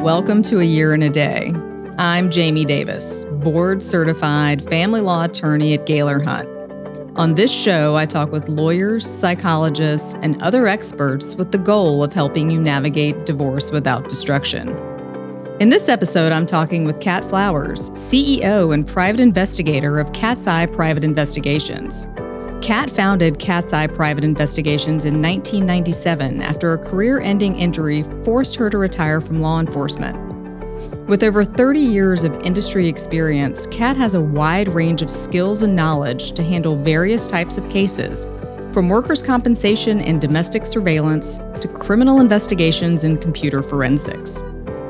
Welcome to A Year and a Day. I'm Jamie Davis, board-certified family law attorney at Gaylor Hunt. On this show, I talk with lawyers, psychologists, and other experts with the goal of helping you navigate divorce without destruction. In this episode, I'm talking with Kat Flowers, CEO and private investigator of Cat's Eye Private Investigations. Kat founded Cat's Eye Private Investigations in 1997 after a career-ending injury forced her to retire from law enforcement. With over 30 years of industry experience, Kat has a wide range of skills and knowledge to handle various types of cases, from workers' compensation and domestic surveillance to criminal investigations and computer forensics.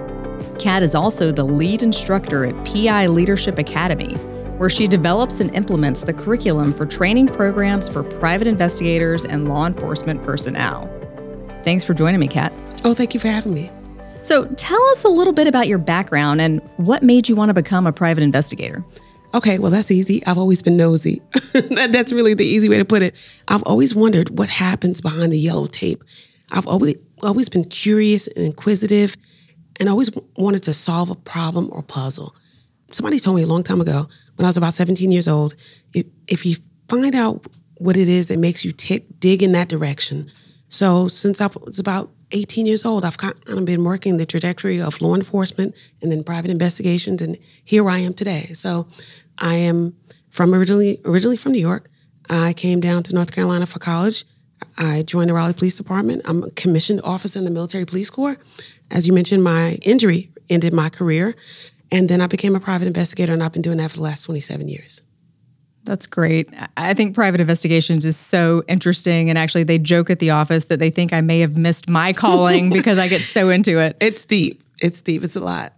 Kat is also the lead instructor at PI Leadership Academy, where she develops and implements the curriculum for training programs for private investigators and law enforcement personnel. Thanks for joining me, Kat. Oh, thank you for having me. So tell us a little bit about your background and what made you want to become a private investigator. Okay, well, that's easy. I've always been nosy. That's really the easy way to put it. I've always wondered what happens behind the yellow tape. I've always been curious and inquisitive and always wanted to solve a problem or puzzle. Somebody told me a long time ago, when I was about 17 years old, if you find out what it is that makes you dig in that direction. So since I was about 18 years old, I've kind of been working the trajectory of law enforcement and then private investigations, and here I am today. So I am originally from New York. I came down to North Carolina for college. I joined the Raleigh Police Department. I'm a commissioned officer in the Military Police Corps. As you mentioned, my injury ended my career. And then I became a private investigator, and I've been doing that for the last 27 years. That's great. I think private investigations is so interesting. And actually, they joke at the office that they think I may have missed my calling because I get so into it. It's deep. It's deep. It's a lot.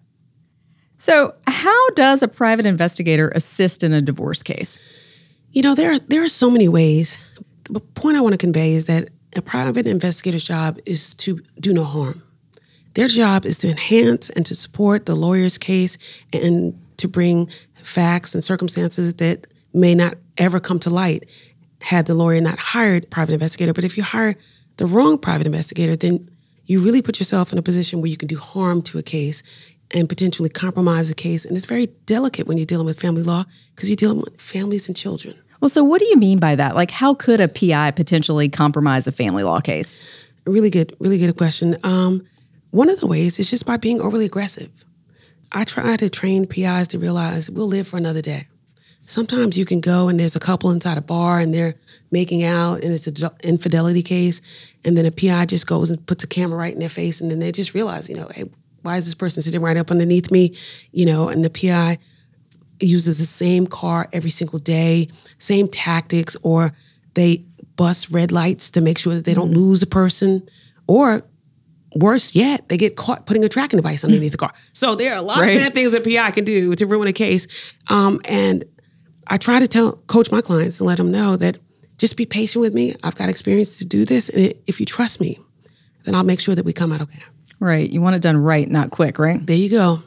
So how does a private investigator assist in a divorce case? You know, there are so many ways. The point I want to convey is that a private investigator's job is to do no harm. Their job is to enhance and to support the lawyer's case and to bring facts and circumstances that may not ever come to light had the lawyer not hired a private investigator. But if you hire the wrong private investigator, then you really put yourself in a position where you can do harm to a case and potentially compromise a case. And it's very delicate when you're dealing with family law because you're dealing with families and children. Well, so what do you mean by that? Like, how could a PI potentially compromise a family law case? Really good question. One of the ways is just by being overly aggressive. I try to train PIs to realize we'll live for another day. Sometimes you can go and there's a couple inside a bar and they're making out and it's an infidelity case, and then a PI just goes and puts a camera right in their face, and then they just realize, hey, why is this person sitting right up underneath me? And the PI uses the same car every single day, same tactics, or they bust red lights to make sure that they don't lose the person, or worse yet, they get caught putting a tracking device underneath the car. So there are a lot of bad things that PI can do to ruin a case. And I try to coach my clients and let them know that just be patient with me. I've got experience to do this. And if you trust me, then I'll make sure that we come out okay. Right. You want it done right, not quick, right? There you go.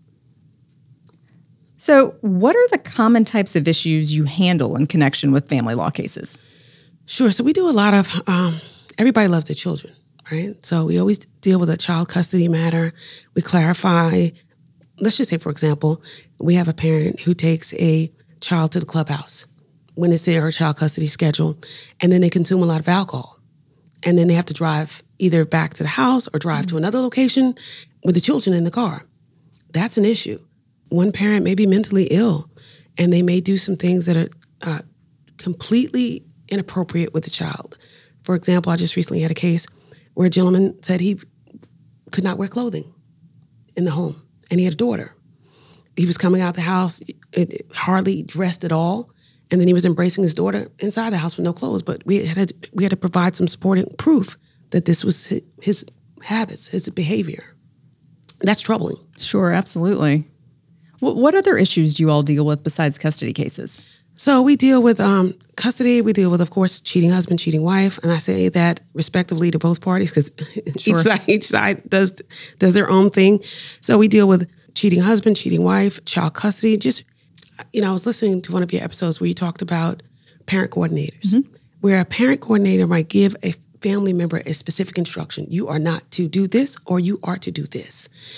So what are the common types of issues you handle in connection with family law cases? Sure. So we do a lot of, everybody loves their children. Right? So we always deal with a child custody matter. We clarify, let's just say, for example, we have a parent who takes a child to the clubhouse when it's their child custody schedule, and then they consume a lot of alcohol. And then they have to drive either back to the house or drive to another location with the children in the car. That's an issue. One parent may be mentally ill, and they may do some things that are completely inappropriate with the child. For example, I just recently had a case where a gentleman said he could not wear clothing in the home, and he had a daughter. He was coming out the house, hardly dressed at all, and then he was embracing his daughter inside the house with no clothes. But we had to provide some supporting proof that this was his habits, his behavior. That's troubling. Sure, absolutely. What other issues do you all deal with besides custody cases? So we deal with custody. We deal with, of course, cheating husband, cheating wife, and I say that respectively to both parties because each side does their own thing. So we deal with cheating husband, cheating wife, child custody. Just, I was listening to one of your episodes where you talked about parent coordinators, where a parent coordinator might give a family member a specific instruction. You are not to do this, or you are to do this.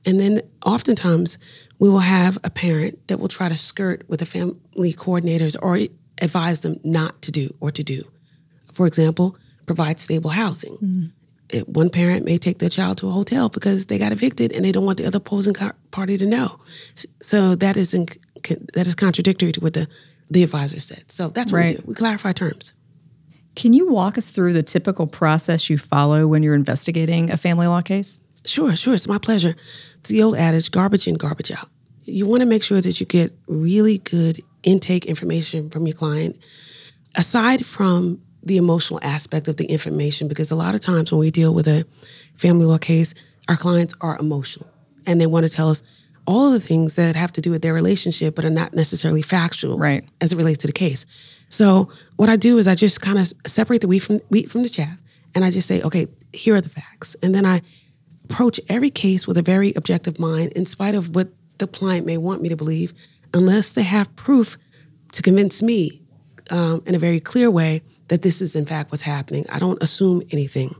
And then oftentimes we will have a parent that will try to skirt with the family coordinators or advise them not to do or to do. For example, provide stable housing. One parent may take their child to a hotel because they got evicted and they don't want the other opposing party to know. So that is contradictory to what the advisor said. So that's what we do. We clarify terms. Can you walk us through the typical process you follow when you're investigating a family law case? Sure. It's my pleasure. It's the old adage, garbage in, garbage out. You want to make sure that you get really good intake information from your client, aside from the emotional aspect of the information, because a lot of times when we deal with a family law case, our clients are emotional and they want to tell us all of the things that have to do with their relationship but are not necessarily factual as it relates to the case. So what I do is I just kind of separate the wheat from the chaff, and I just say, okay, here are the facts. And then I approach every case with a very objective mind, in spite of what the client may want me to believe, unless they have proof to convince me in a very clear way that this is in fact what's happening. I don't assume anything.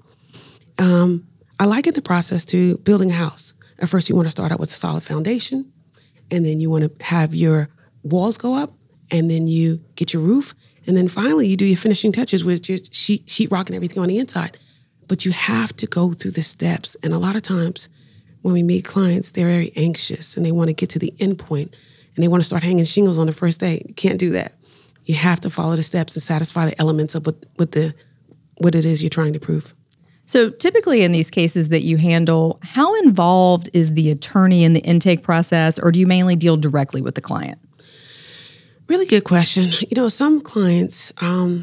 I liken the process to building a house. At first, you want to start out with a solid foundation, and then you want to have your walls go up, and then you get your roof, and then finally you do your finishing touches with your sheetrock and everything on the inside. But you have to go through the steps, and a lot of times when we meet clients, they're very anxious, and they want to get to the end point, and they want to start hanging shingles on the first day. You can't do that. You have to follow the steps and satisfy the elements of what it is you're trying to prove. So typically in these cases that you handle, how involved is the attorney in the intake process, or do you mainly deal directly with the client? Really good question. Some clients, I'm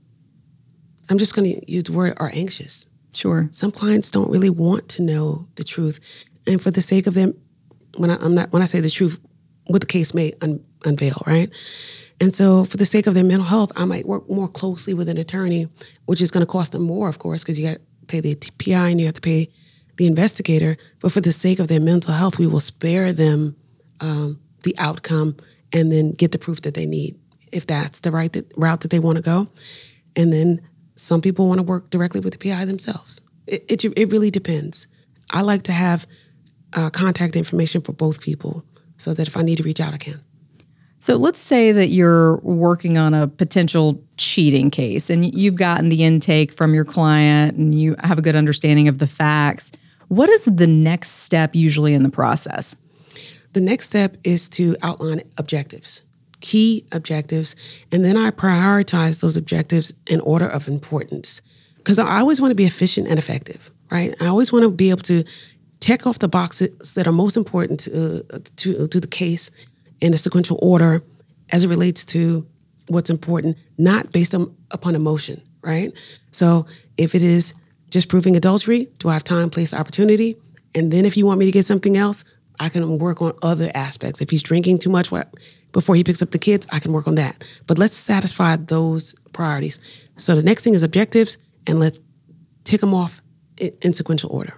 just going to use the word, are anxious. Sure. Some clients don't really want to know the truth. And for the sake of them, when I say the truth, what the case may unveil, right? And so for the sake of their mental health, I might work more closely with an attorney, which is going to cost them more, of course, because you got to pay the PI and you have to pay the investigator. But for the sake of their mental health, we will spare them the outcome and then get the proof that they need, if that's the right route that they want to go. And then some people want to work directly with the PI themselves. It really depends. I like to have contact information for both people so that if I need to reach out, I can. So let's say that you're working on a potential cheating case and you've gotten the intake from your client and you have a good understanding of the facts. What is the next step usually in the process? The next step is to outline objectives, key objectives, and then I prioritize those objectives in order of importance, because I always want to be efficient and effective, right? I always want to be able to check off the boxes that are most important to the case in a sequential order as it relates to what's important, not based upon emotion, right? So if it is just proving adultery, do I have time, place, opportunity? And then if you want me to get something else, I can work on other aspects. If he's drinking too much before he picks up the kids, I can work on that. But let's satisfy those priorities. So the next thing is objectives, and let's tick them off in sequential order.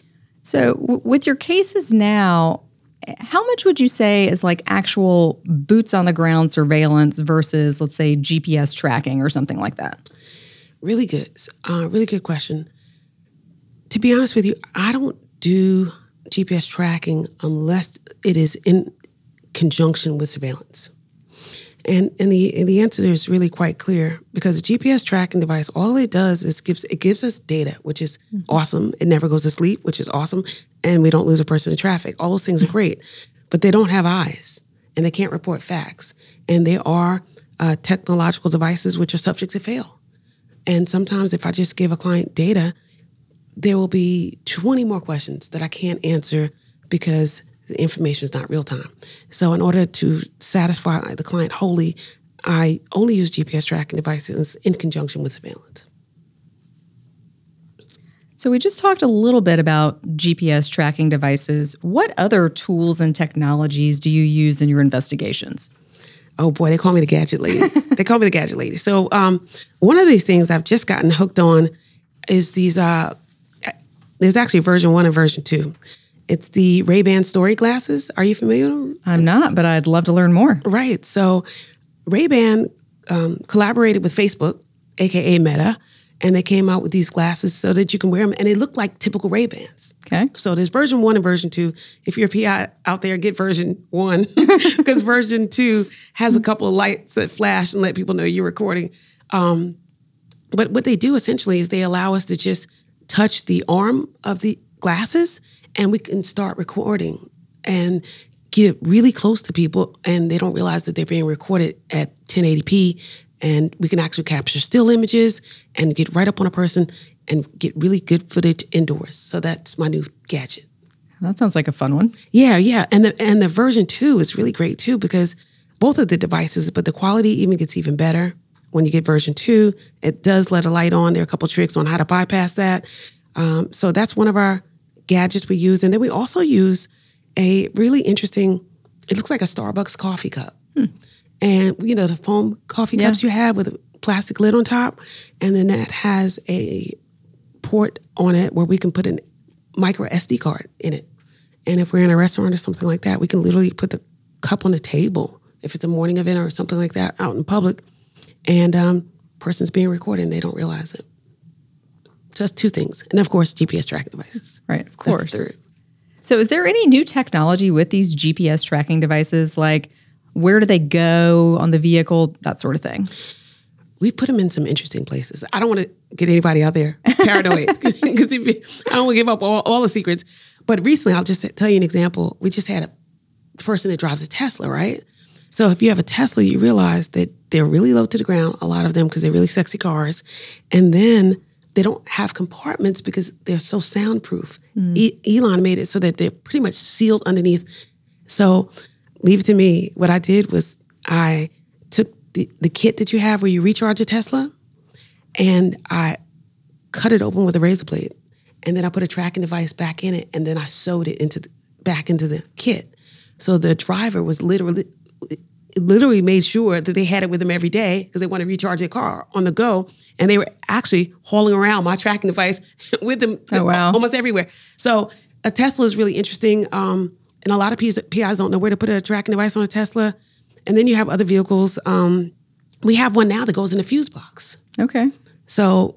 So with your cases now, how much would you say is like actual boots on the ground surveillance versus, let's say, GPS tracking or something like that? Really good. Really good question. To be honest with you, I don't do GPS tracking unless it is in conjunction with surveillance. And the answer is really quite clear, because a GPS tracking device, all it does is gives us data, which is awesome. It never goes to sleep, which is awesome. And we don't lose a person in traffic. All those things are great, but they don't have eyes and they can't report facts. And they are technological devices which are subject to fail. And sometimes if I just give a client data, there will be 20 more questions that I can't answer because the information is not real time. So in order to satisfy the client wholly, I only use GPS tracking devices in conjunction with surveillance. So we just talked a little bit about GPS tracking devices. What other tools and technologies do you use in your investigations? Oh boy, they call me the gadget lady. They call me the gadget lady. So one of these things I've just gotten hooked on is these, there's actually version 1 and version 2. It's the Ray-Ban Story glasses. Are you familiar with them? I'm not, but I'd love to learn more. Right. So Ray-Ban collaborated with Facebook, aka Meta, and they came out with these glasses so that you can wear them, and they look like typical Ray-Bans. Okay. So there's version 1 and version 2. If you're a PI out there, get version 1 because version 2 has a couple of lights that flash and let people know you're recording. But what they do essentially is they allow us to just touch the arm of the glasses, and we can start recording and get really close to people, and they don't realize that they're being recorded at 1080p, and we can actually capture still images and get right up on a person and get really good footage indoors. So that's my new gadget. That sounds like a fun one. Yeah. And the version 2 is really great too, because both of the devices, but the quality even gets even better when you get version 2. It does let a light on. There are a couple tricks on how to bypass that. So that's one of our gadgets we use. And then we also use a really interesting, it looks like a Starbucks coffee cup. And, the foam coffee cups you have with a plastic lid on top. And then that has a port on it where we can put a micro SD card in it. And if we're in a restaurant or something like that, we can literally put the cup on the table if it's a morning event or something like that out in public. And person's being recorded and they don't realize it. So that's 2 things. And of course, GPS tracking devices. Right, of course. That's the 3rd. So is there any new technology with these GPS tracking devices? Like, where do they go on the vehicle? That sort of thing. We put them in some interesting places. I don't want to get anybody out there paranoid because I don't want to give up all the secrets. But recently, I'll just tell you an example. We just had a person that drives a Tesla, right? So if you have a Tesla, you realize that they're really low to the ground, a lot of them, because they're really sexy cars. And then they don't have compartments because they're so soundproof. Elon made it so that they're pretty much sealed underneath. So leave it to me. What I did was I took the kit that you have where you recharge a Tesla, and I cut it open with a razor blade. And then I put a tracking device back in it, and then I sewed it back into the kit. So the driver was literally made sure that they had it with them every day because they want to recharge their car on the go. And they were actually hauling around my tracking device with them almost everywhere. So a Tesla is really interesting. And a lot of PIs don't know where to put a tracking device on a Tesla. And then you have other vehicles. We have one now that goes in a fuse box. Okay. So,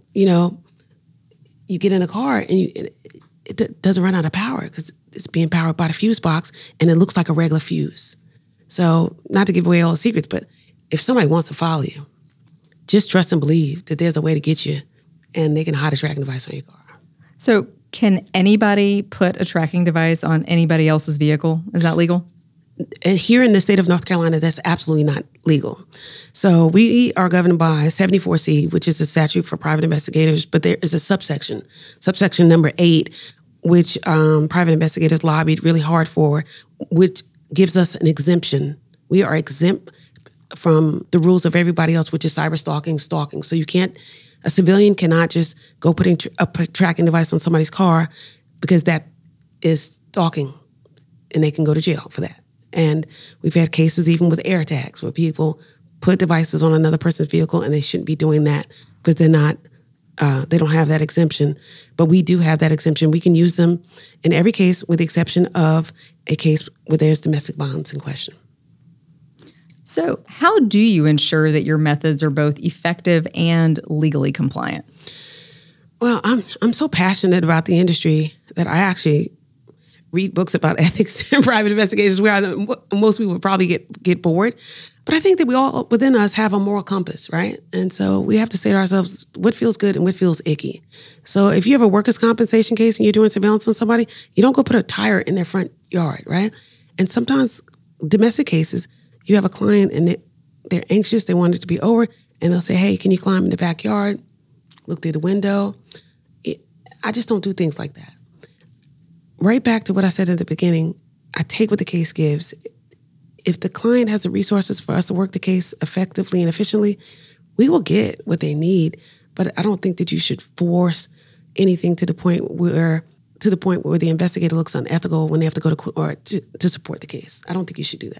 you get in a car and it doesn't run out of power because it's being powered by the fuse box, and it looks like a regular fuse. So not to give away all the secrets, but if somebody wants to follow you, just trust and believe that there's a way to get you, and they can hide a tracking device on your car. So can anybody put a tracking device on anybody else's vehicle? Is that legal? And here in the state of North Carolina, that's absolutely not legal. So we are governed by 74C, which is the statute for private investigators, but there is a subsection number 8, which private investigators lobbied really hard for, which gives us an exemption. We are exempt from the rules of everybody else, which is cyber stalking. So a civilian cannot just go putting a tracking device on somebody's car because that is stalking, and they can go to jail for that. And we've had cases even with air tags where people put devices on another person's vehicle and they shouldn't be doing that because they don't have that exemption. But we do have that exemption. We can use them in every case with the exception of a case where there's domestic violence in question. So how do you ensure that your methods are both effective and legally compliant? Well, I'm so passionate about the industry that I actually read books about ethics and private investigations where most people would probably get bored. But I think that we all within us have a moral compass, right? And so we have to say to ourselves, what feels good and what feels icky. So if you have a workers' compensation case and you're doing surveillance on somebody, you don't go put a tire in their front yard, right? And sometimes domestic cases, you have a client and they're anxious, they want it to be over, and they'll say, hey, can you climb in the backyard, look through the window? I just don't do things like that. Right back to what I said at the beginning, I take what the case gives. If the client has the resources for us to work the case effectively and efficiently, we will get what they need. But I don't think that you should force anything to the point where the investigator looks unethical when they have to go to court to support the case. I don't think you should do that.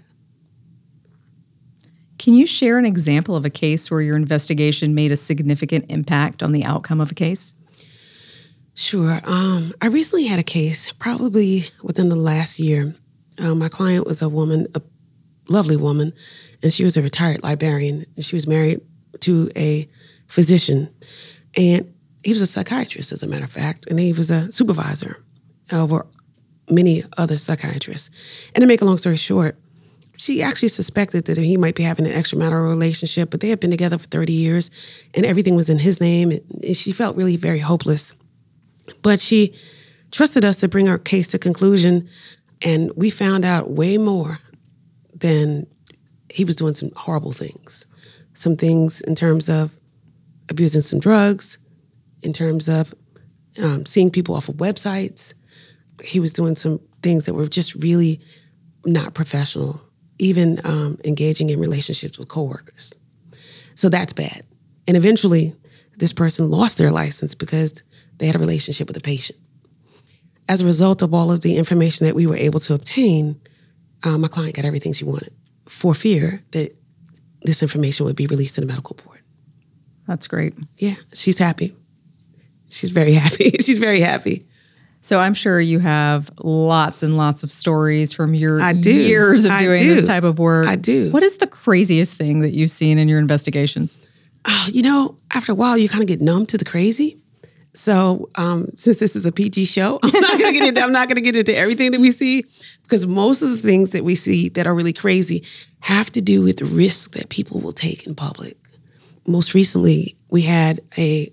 Can you share an example of a case where your investigation made a significant impact on the outcome of a case? Sure. I recently had a case, probably within the last year. My client was a woman, a lovely woman, and she was a retired librarian, and she was married to a physician. And he was a psychiatrist, as a matter of fact, and he was a supervisor over many other psychiatrists. And to make a long story short, she actually suspected that he might be having an extramarital relationship, but they had been together for 30 years, and everything was in his name, and she felt really very hopeless. But she trusted us to bring our case to conclusion, and we found out way more than he was doing some horrible things. Some things in terms of abusing some drugs, in terms of seeing people off of websites. He was doing some things that were just really not professional, even engaging in relationships with coworkers. So that's bad. And eventually, this person lost their license because they had a relationship with a patient. As a result of all of the information that we were able to obtain, my client got everything she wanted for fear that this information would be released to the medical board. That's great. Yeah, she's happy. She's very happy. She's very happy. So I'm sure you have lots and lots of stories from your years of doing this type of work. I do. What is the craziest thing that you've seen in your investigations? After a while, you kind of get numb to the crazy. So since this is a PG show, I'm not going to get into everything that we see, because most of the things that we see that are really crazy have to do with the risk that people will take in public. Most recently, we had a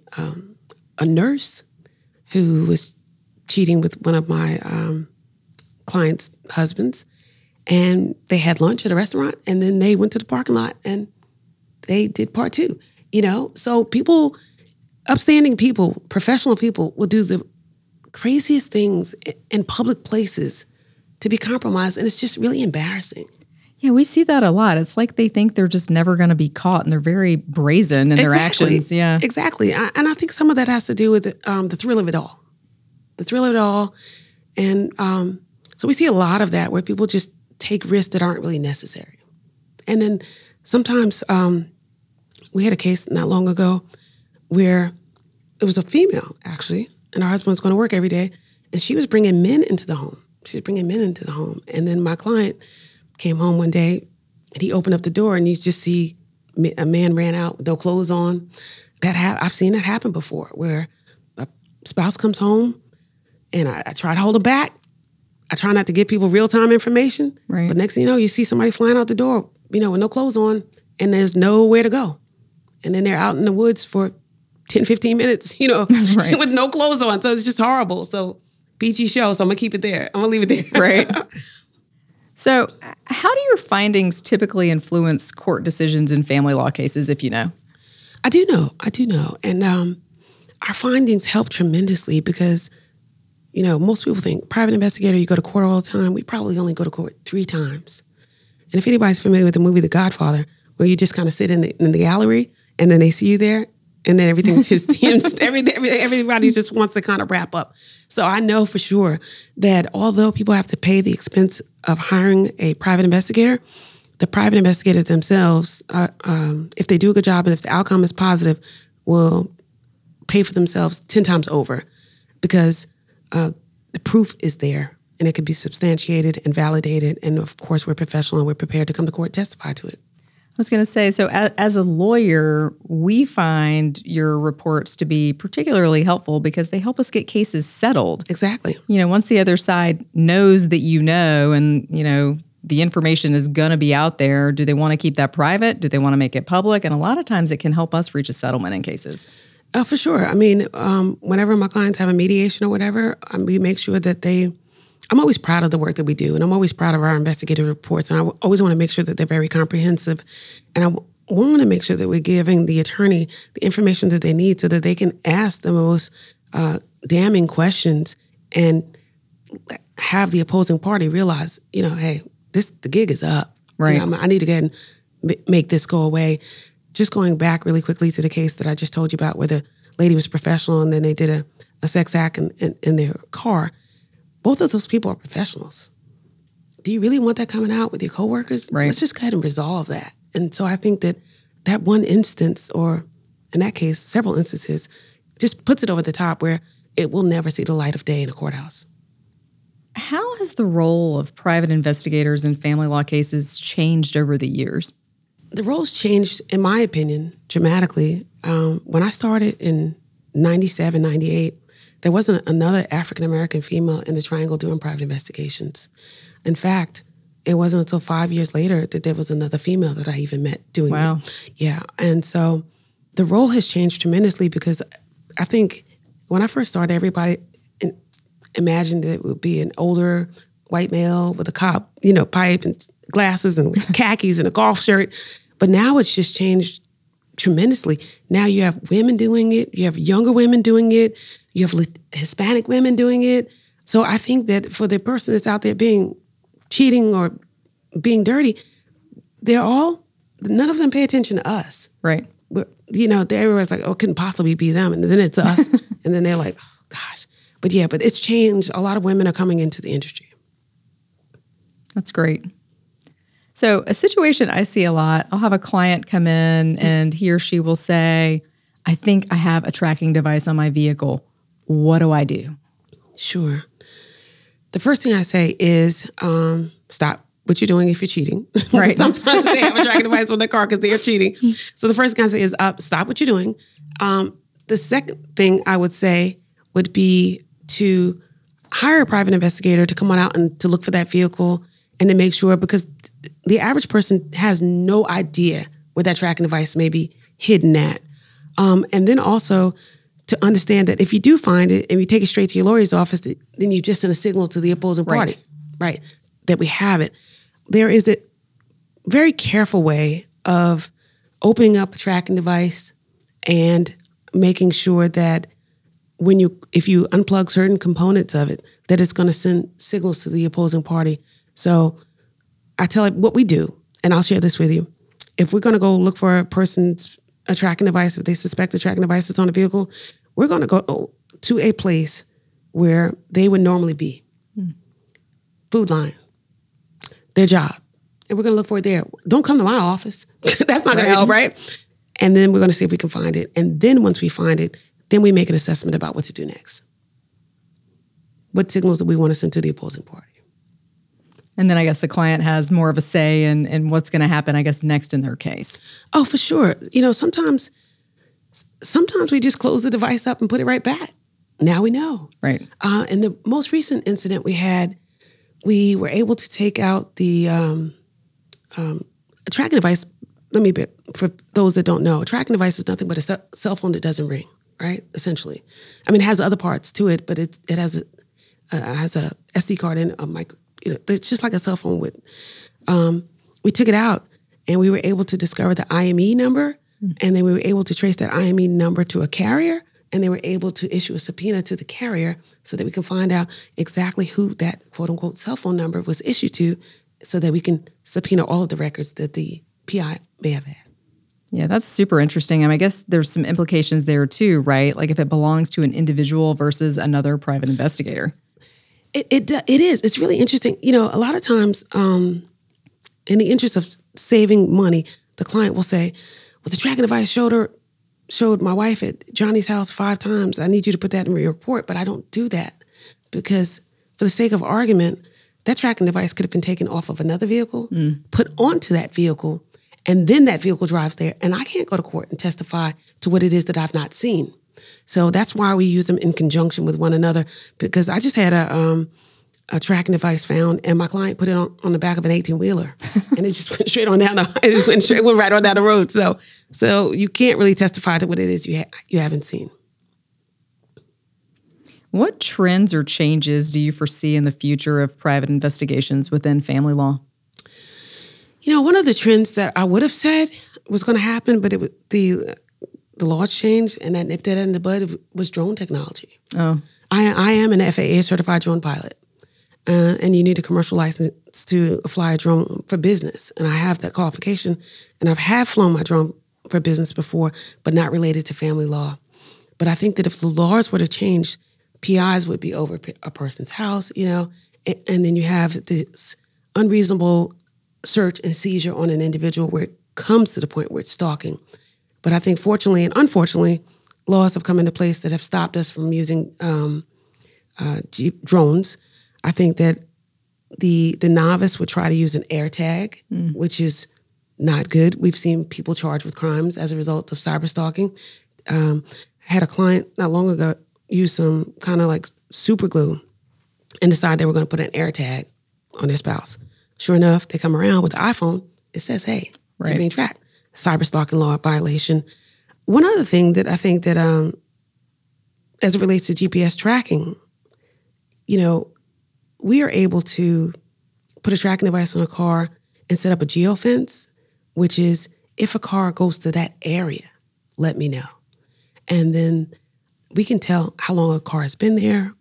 nurse who was cheating with one of my clients' husbands, and they had lunch at a restaurant, and then they went to the parking lot and they did part two. So people, upstanding people, professional people will do the craziest things in public places to be compromised, and it's just really embarrassing. Yeah, we see that a lot. It's like they think they're just never going to be caught, and they're very brazen in their actions. Yeah, exactly. And I think some of that has to do with the thrill of it all. The thrill of it all. And so we see a lot of that where people just take risks that aren't really necessary. And then sometimes we had a case not long ago where it was a female, actually, and her husband was going to work every day, and she was bringing men into the home. And then my client came home one day, and he opened up the door, and you just see a man ran out with no clothes on. I've seen that happen before, where a spouse comes home, and I try to hold them back. I try not to give people real-time information. Right. But next thing you know, you see somebody flying out the door, with no clothes on, and there's nowhere to go. And then they're out in the woods for 10, 15 minutes, right. with no clothes on. So it's just horrible. So PG show, so I'm going to keep it there. I'm going to leave it there. Right. So how do your findings typically influence court decisions in family law cases, if you know? I do know. And our findings help tremendously because, most people think private investigator, you go to court all the time. We probably only go to court 3 times. And if anybody's familiar with the movie The Godfather, where you just kind of sit in the gallery and then they see you there, and then everything just seems, everybody just wants to kind of wrap up. So I know for sure that although people have to pay the expense of hiring a private investigator, the private investigators themselves, if they do a good job and if the outcome is positive, will pay for themselves 10 times over because the proof is there and it can be substantiated and validated. And of course, we're professional and we're prepared to come to court and testify to it. I was going to say, so as a lawyer, we find your reports to be particularly helpful because they help us get cases settled. Exactly. Once the other side knows that and, the information is going to be out there, do they want to keep that private? Do they want to make it public? And a lot of times it can help us reach a settlement in cases. For sure. I mean, whenever my clients have a mediation or whatever, we make sure that I'm always proud of the work that we do, and I'm always proud of our investigative reports, and I always want to make sure that they're very comprehensive, and I want to make sure that we're giving the attorney the information that they need so that they can ask the most damning questions and have the opposing party realize, hey, the gig is up. Right. I need to get and make this go away. Just going back really quickly to the case that I just told you about where the lady was professional and then they did a sex act in their car. Both of those people are professionals. Do you really want that coming out with your coworkers? Right. Let's just go ahead and resolve that. And so I think that one instance, or in that case, several instances, just puts it over the top where it will never see the light of day in a courthouse. How has the role of private investigators in family law cases changed over the years? The role's changed, in my opinion, dramatically. When I started in 97, 98, there wasn't another African-American female in the Triangle doing private investigations. In fact, it wasn't until 5 years later that there was another female that I even met doing Wow. it. Yeah. And so the role has changed tremendously because I think when I first started, everybody imagined that it would be an older white male with a cop, pipe and glasses and khakis and a golf shirt. But now it's just changed tremendously. Now you have women doing it. You have younger women doing it. You have Hispanic women doing it. So I think that for the person that's out there being cheating or being dirty, none of them pay attention to us. Right. But, everyone's like, oh, it couldn't possibly be them. And then it's us. And then they're like, oh, gosh. But it's changed. A lot of women are coming into the industry. That's great. So a situation I see a lot, I'll have a client come in and he or she will say, I think I have a tracking device on my vehicle. What do I do? Sure. The first thing I say is stop what you're doing if you're cheating. Right. Sometimes they have a tracking device on their car because they're cheating. So the first thing I say is stop what you're doing. The second thing I would say would be to hire a private investigator to come on out and to look for that vehicle and to make sure, because the average person has no idea where that tracking device may be hidden at. And then also to understand that if you do find it and you take it straight to your lawyer's office, then you just send a signal to the opposing party, right, that we have it. There is a very careful way of opening up a tracking device and making sure that if you unplug certain components of it, that it's going to send signals to the opposing party. So I tell it what we do, and I'll share this with you. If we're going to go look for a tracking device, if they suspect a tracking device is on a vehicle, we're going to go to a place where they would normally be. Food line, their job. And we're going to look for it there. Don't come to my office. That's not going to help, right? And then we're going to see if we can find it. And then once we find it, then we make an assessment about what to do next. What signals do we want to send to the opposing party? And then I guess the client has more of a say in what's going to happen, I guess, next in their case. Oh, for sure. Sometimes we just close the device up and put it right back. Now we know. Right. In the most recent incident we had, we were able to take out the tracking device. For those that don't know, a tracking device is nothing but a cell phone that doesn't ring, right? Essentially. I mean, it has other parts to it, but it has a SD card in a micro. It's just like a cell phone with. We took it out and we were able to discover the IME number, and then we were able to trace that IME number to a carrier, and they were able to issue a subpoena to the carrier so that we can find out exactly who that quote unquote cell phone number was issued to, so that we can subpoena all of the records that the PI may have had. Yeah, that's super interesting. I guess there's some implications there too, right? Like if it belongs to an individual versus another private investigator. It is. It's really interesting. A lot of times, in the interest of saving money, the client will say, well, the tracking device showed my wife at Johnny's house 5 times. I need you to put that in your report. But I don't do that because for the sake of argument, that tracking device could have been taken off of another vehicle, put onto that vehicle, and then that vehicle drives there. And I can't go to court and testify to what it is that I've not seen. So that's why we use them in conjunction with one another, because I just had a tracking device found, and my client put it on the back of an 18-wheeler, and it just went straight on down went right on down the road. So you can't really testify to what it is you haven't seen. What trends or changes do you foresee in the future of private investigations within family law? One of the trends that I would have said was going to happen, but the laws changed, and that nipped that in the bud, was drone technology. Oh, I am an FAA certified drone pilot, and you need a commercial license to fly a drone for business. And I have that qualification, and have flown my drone for business before, but not related to family law. But I think that if the laws were to change, PIs would be over a person's house, and then you have this unreasonable search and seizure on an individual where it comes to the point where it's stalking. But I think fortunately and unfortunately, laws have come into place that have stopped us from using drones. I think that the novice would try to use an air tag, which is not good. We've seen people charged with crimes as a result of cyber stalking. I had a client not long ago use some kind of like super glue and decide they were going to put an air tag on their spouse. Sure enough, they come around with the iPhone. It says, hey, you're being tracked. Cyber stalking law violation. One other thing that I think that as it relates to GPS tracking, we are able to put a tracking device on a car and set up a geofence, which is if a car goes to that area, let me know. And then we can tell how long a car has been there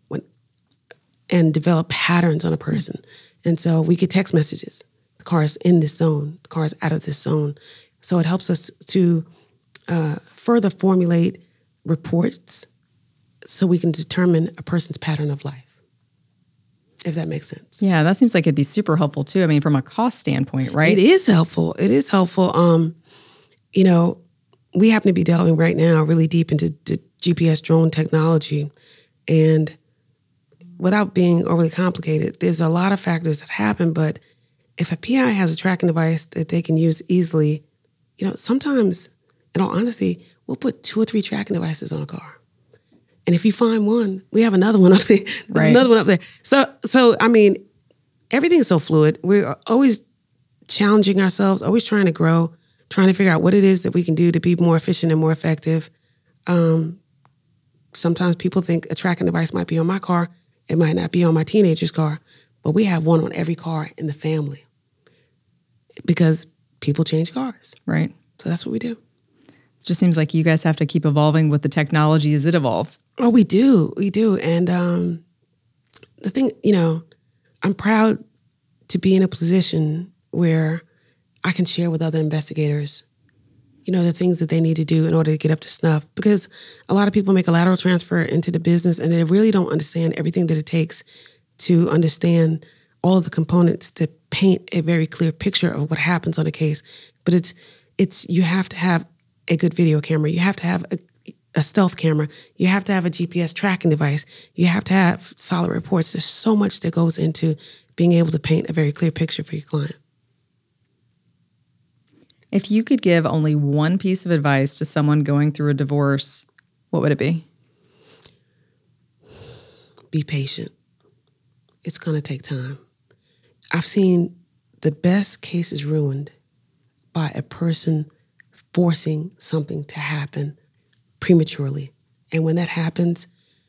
and develop patterns on a person. And so we get text messages. The car is in this zone. The car is out of this zone. So it helps us to further formulate reports so we can determine a person's pattern of life, if that makes sense. Yeah, that seems like it'd be super helpful too. I mean, from a cost standpoint, right? It is helpful. It is helpful. We happen to be delving right now really deep into GPS drone technology. And without being overly complicated, there's a lot of factors that happen. But if a PI has a tracking device that they can use easily, sometimes, in all honesty, we'll put 2 or 3 tracking devices on a car. And if you find one, we have another one up there. There's another one up there. So I mean, everything's so fluid. We're always challenging ourselves, always trying to grow, trying to figure out what it is that we can do to be more efficient and more effective. Sometimes people think a tracking device might be on my car. It might not be on my teenager's car, but we have one on every car in the family because people change cars. Right. So that's what we do. It just seems like you guys have to keep evolving with the technology as it evolves. Oh, we do. We do. And the thing, I'm proud to be in a position where I can share with other investigators, the things that they need to do in order to get up to snuff. Because a lot of people make a lateral transfer into the business and they really don't understand everything that it takes to understand all of the components to paint a very clear picture of what happens on a case. But it's you have to have a good video camera. You have to have a stealth camera. You have to have a GPS tracking device. You have to have solid reports. There's so much that goes into being able to paint a very clear picture for your client. If you could give only one piece of advice to someone going through a divorce, what would it be? Be patient. It's going to take time. I've seen the best cases ruined by a person forcing something to happen prematurely. And when that happens,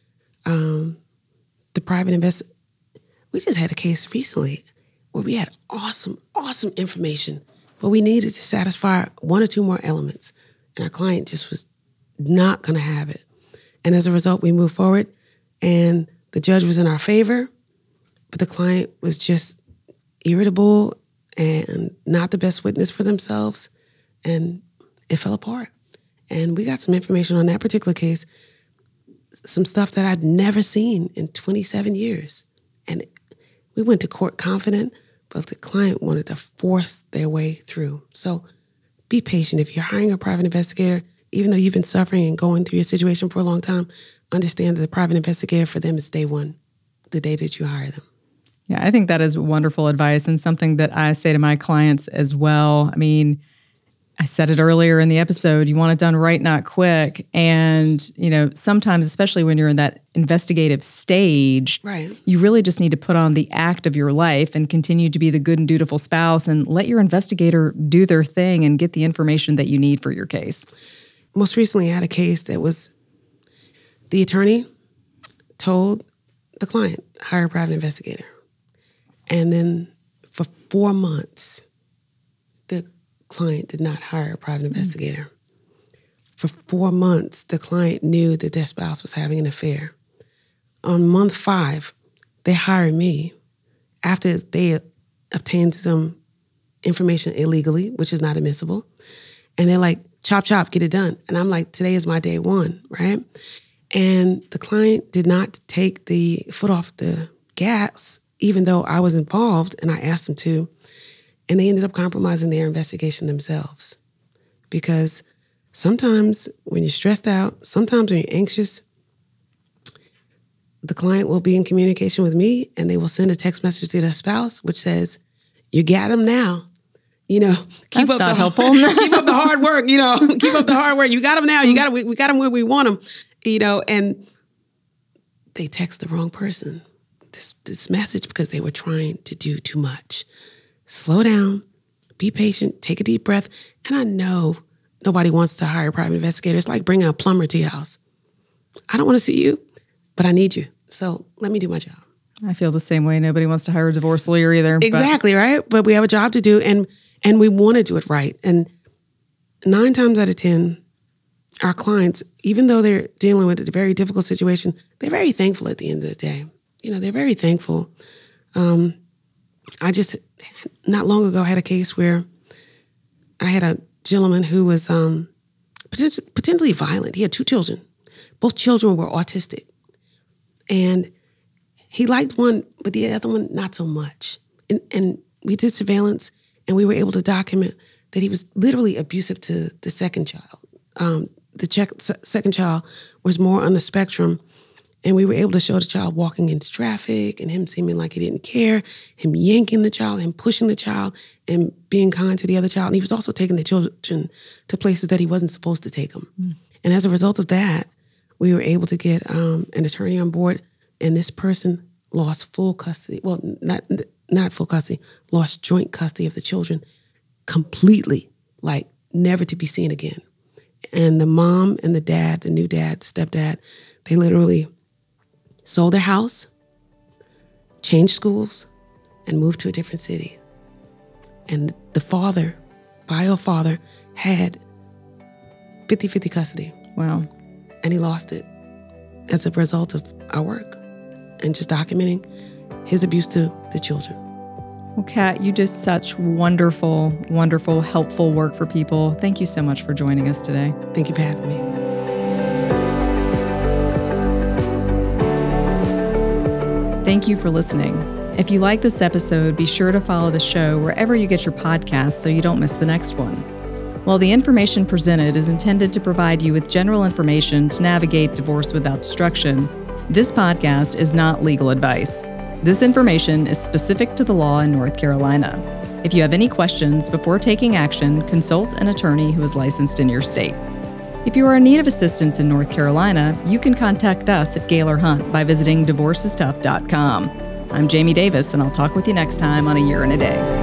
the private investor, we just had a case recently where we had awesome information, but we needed to satisfy 1 or 2 more elements. And our client just was not going to have it. And as a result, we moved forward and the judge was in our favor, but the client was just irritable and not the best witness for themselves. And it fell apart. And we got some information on that particular case, some stuff that I'd never seen in 27 years. And we went to court confident, but the client wanted to force their way through. So be patient. If you're hiring a private investigator, even though you've been suffering and going through your situation for a long time, understand that the private investigator for them is day one, the day that you hire them. Yeah, I think that is wonderful advice and something that I say to my clients as well. I mean, I said it earlier in the episode, you want it done right, not quick. And, sometimes, especially when you're in that investigative stage, right, you really just need to put on the act of your life and continue to be the good and dutiful spouse and let your investigator do their thing and get the information that you need for your case. Most recently, I had a case that was the attorney told the client, hire a private investigator. And then for 4 months, the client did not hire a private investigator. For 4 months, the client knew that their spouse was having an affair. On month 5, they hired me after they obtained some information illegally, which is not admissible. And they're like, chop, chop, get it done. And I'm like, today is my day 1, right? And the client did not take the foot off the gas, even though I was involved and I asked them to. And they ended up compromising their investigation themselves. Because sometimes when you're stressed out, sometimes when you're anxious, the client will be in communication with me and they will send a text message to their spouse, which says, you got them now. keep That's up not the helpful. keep up the hard work. Keep up the hard work. You got them now. We got them where we want them. And they text the wrong person this message because they were trying to do too much. Slow down, be patient, take a deep breath. And I know nobody wants to hire a private investigator. It's like bringing a plumber to your house. I don't want to see you, but I need you. So let me do my job. I feel the same way. Nobody wants to hire a divorce lawyer either. Exactly, right? But we have a job to do, and we want to do it right. And 9 times out of 10, our clients, even though they're dealing with a very difficult situation, they're very thankful at the end of the day. They're very thankful. I just, not long ago, had a case where I had a gentleman who was potentially violent. He had 2 children. Both children were autistic. And he liked one, but the other one, not so much. And we did surveillance, and we were able to document that he was literally abusive to the second child. The second child was more on the spectrum, and we were able to show the child walking into traffic and him seeming like he didn't care, him yanking the child, him pushing the child, and being kind to the other child. And he was also taking the children to places that he wasn't supposed to take them. Mm. And as a result of that, we were able to get an attorney on board, and this person lost full custody. Well, not full custody, lost joint custody of the children completely, like never to be seen again. And the mom and the dad, the new dad, the stepdad, they literally sold their house, changed schools, and moved to a different city. And the father, bio father, had 50-50 custody. Wow. And he lost it as a result of our work and just documenting his abuse to the children. Well, Kat, you do such wonderful, wonderful, helpful work for people. Thank you so much for joining us today. Thank you for having me. Thank you for listening. If you like this episode, be sure to follow the show wherever you get your podcasts so you don't miss the next one. While the information presented is intended to provide you with general information to navigate divorce without destruction, this podcast is not legal advice. This information is specific to the law in North Carolina. If you have any questions before taking action, consult an attorney who is licensed in your state. If you are in need of assistance in North Carolina, you can contact us at Gaylor Hunt by visiting divorcestough.com. I'm Jamie Davis, and I'll talk with you next time on A Year in a Day.